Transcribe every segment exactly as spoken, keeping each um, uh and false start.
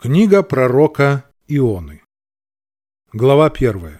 Книга пророка Ионы. Глава первая.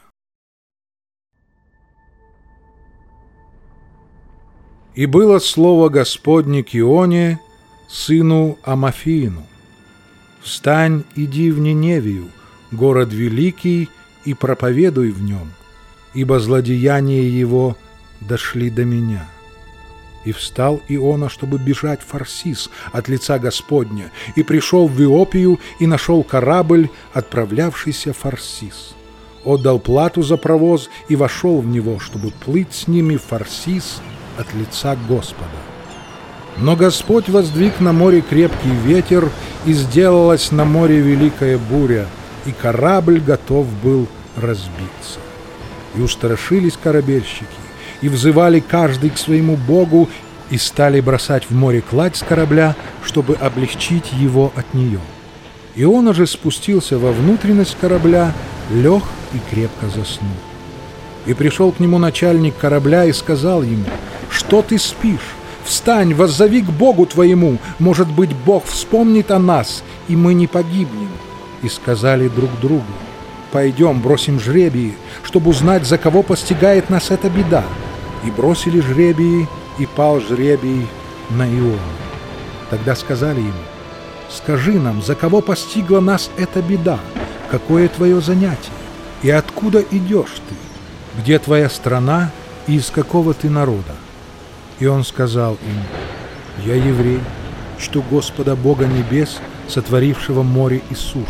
И было слово Господне к Ионе, сыну Амафиину: «Встань, иди в Ниневию, город великий, и проповедуй в нем, ибо злодеяния его дошли до меня». И встал Иона, чтобы бежать в Фарсис от лица Господня, и пришел в Иопию, и нашел корабль, отправлявшийся в Фарсис. Отдал плату за провоз и вошел в него, чтобы плыть с ними в Фарсис от лица Господа. Но Господь воздвиг на море крепкий ветер, и сделалась на море великая буря, и корабль готов был разбиться. И устрашились корабельщики, и взывали каждый к своему богу, и стали бросать в море кладь с корабля, чтобы облегчить его от нее. Иона же спустился во внутренность корабля, лег и крепко заснул. И пришел к нему начальник корабля и сказал ему: «Что ты спишь? Встань, воззови к Богу твоему, может быть, Бог вспомнит о нас, и мы не погибнем». И сказали друг другу: «Пойдем, бросим жребии, чтобы узнать, за кого постигает нас эта беда». И бросили жребии, и пал жребий на Иону. Тогда сказали ему: «Скажи нам, за кого постигла нас эта беда? Какое твое занятие? И откуда идешь ты? Где твоя страна и из какого ты народа?» И он сказал им: «Я еврей, чту Господа Бога небес, сотворившего море и сушу».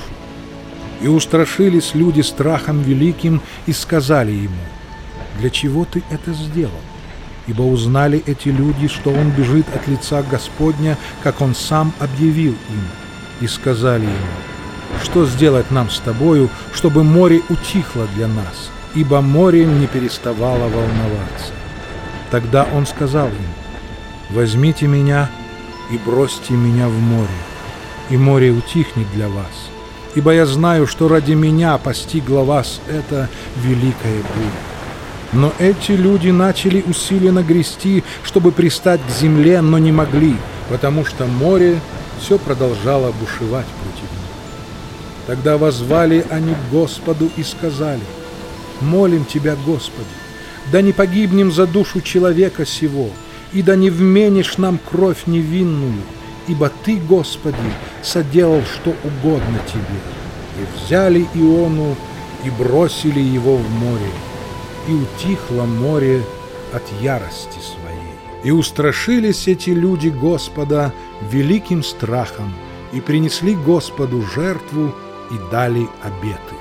И устрашились люди страхом великим и сказали ему: «Для чего ты это сделал?» Ибо узнали эти люди, что он бежит от лица Господня, как он сам объявил им. И сказали ему: «Что сделать нам с тобою, чтобы море утихло для нас?» Ибо море не переставало волноваться. Тогда он сказал им: «Возьмите меня и бросьте меня в море, и море утихнет для вас. Ибо я знаю, что ради меня постигла вас эта великая буря». Но эти люди начали усиленно грести, чтобы пристать к земле, но не могли, потому что море все продолжало бушевать против них. Тогда воззвали они к Господу и сказали: «Молим Тебя, Господи, да не погибнем за душу человека сего, и да не вменишь нам кровь невинную, ибо Ты, Господи, соделал что угодно Тебе». И взяли Иону и бросили его в море, и утихло море от ярости своей. И устрашились эти люди Господа великим страхом, и принесли Господу жертву, и дали обеты.